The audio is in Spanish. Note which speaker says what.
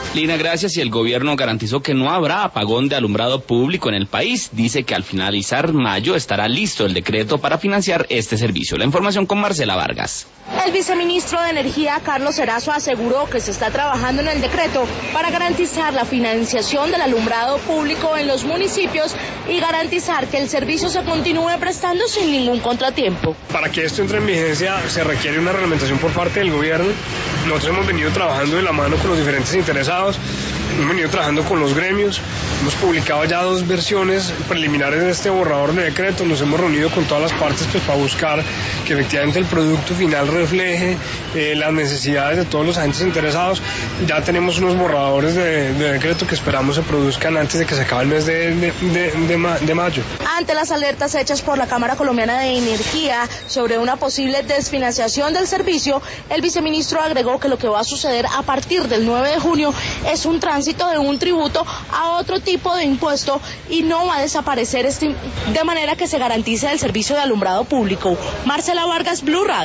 Speaker 1: Lina, gracias. Y el gobierno garantizó que no habrá apagón de alumbrado público en el país. Dice que al finalizar mayo estará listo el decreto para financiar este servicio. La información con Marcela Vargas.
Speaker 2: El viceministro de Energía, Carlos Erazo, aseguró que se está trabajando en el decreto para garantizar la financiación del alumbrado público en los municipios y garantizar que el servicio se continúe prestando sin ningún contratiempo.
Speaker 3: Para que esto entre en vigencia se requiere una reglamentación por parte del gobierno. Nosotros hemos venido trabajando de la mano con los diferentes interesados, hemos venido trabajando con los gremios, hemos publicado ya 2 versiones preliminares de este borrador de decreto, nos hemos reunido con todas las partes para buscar que efectivamente el producto final refleje las necesidades de todos los agentes interesados. Ya tenemos unos borradores de decreto que esperamos se produzcan antes de que se acabe el mes de mayo.
Speaker 2: Ante las alertas hechas por la Cámara Colombiana de Energía sobre una posible desfinanciación del servicio, el viceministro agregó que lo que va a suceder a partir del 9 de junio es un tránsito de un tributo a otro tipo de impuesto y no va a desaparecer de manera que se garantice el servicio de alumbrado público. Marcela Vargas, Blue Radio.